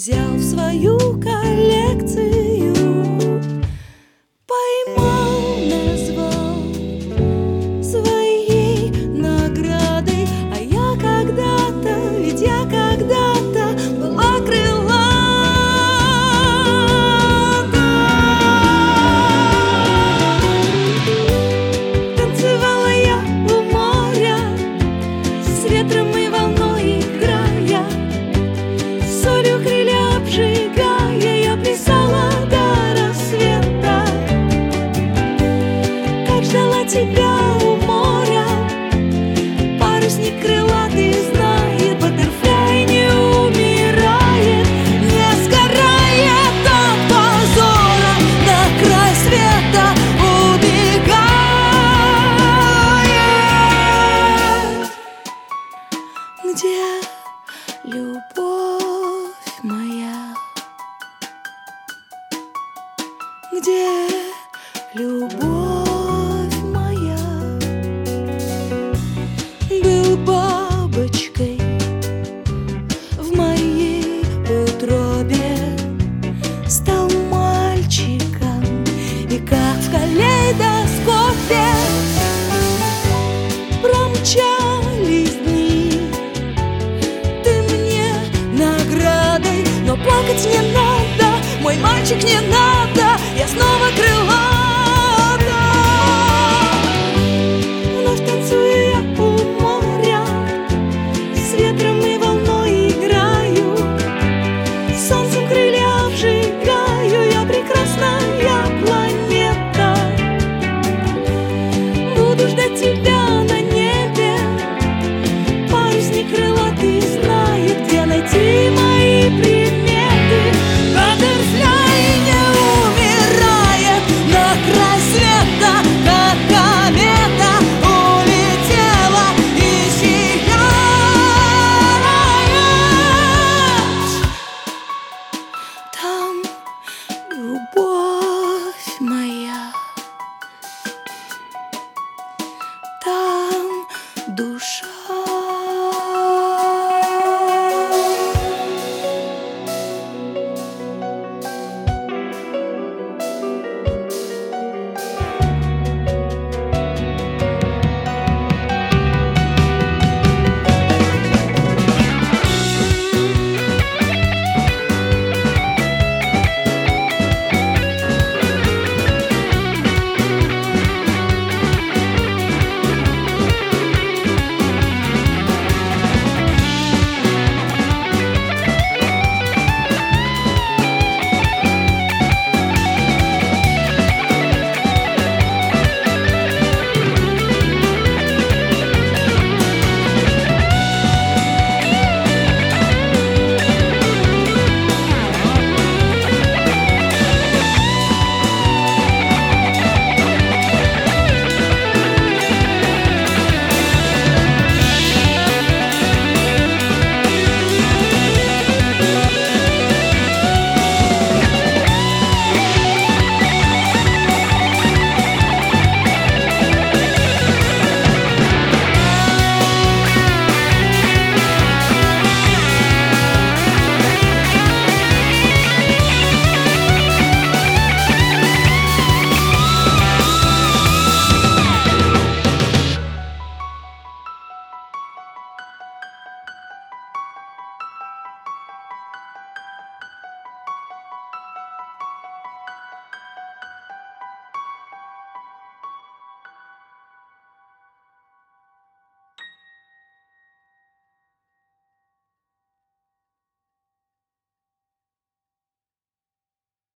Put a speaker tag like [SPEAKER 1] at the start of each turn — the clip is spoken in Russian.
[SPEAKER 1] взял в свою коллекцию, поймал, назвал своей наградой. А я когда-то, ведь я когда-то была крылата. Танцевала я у моря, с ветром и волной играя, солью крылья обжигая, я плясала до рассвета. Как ждала тебя у моря, парусник крылатый знает, баттерфляй не умирает, не сгорает от позора, на край света убегает. Где любовь моя? Где любовь моя? Был бабочкой в моей утробе, стал мальчиком, и как в калейдоскопе промчались дни, ты мне наградой. Но плакать не надо, мой мальчик, не надо, я снова крылатая.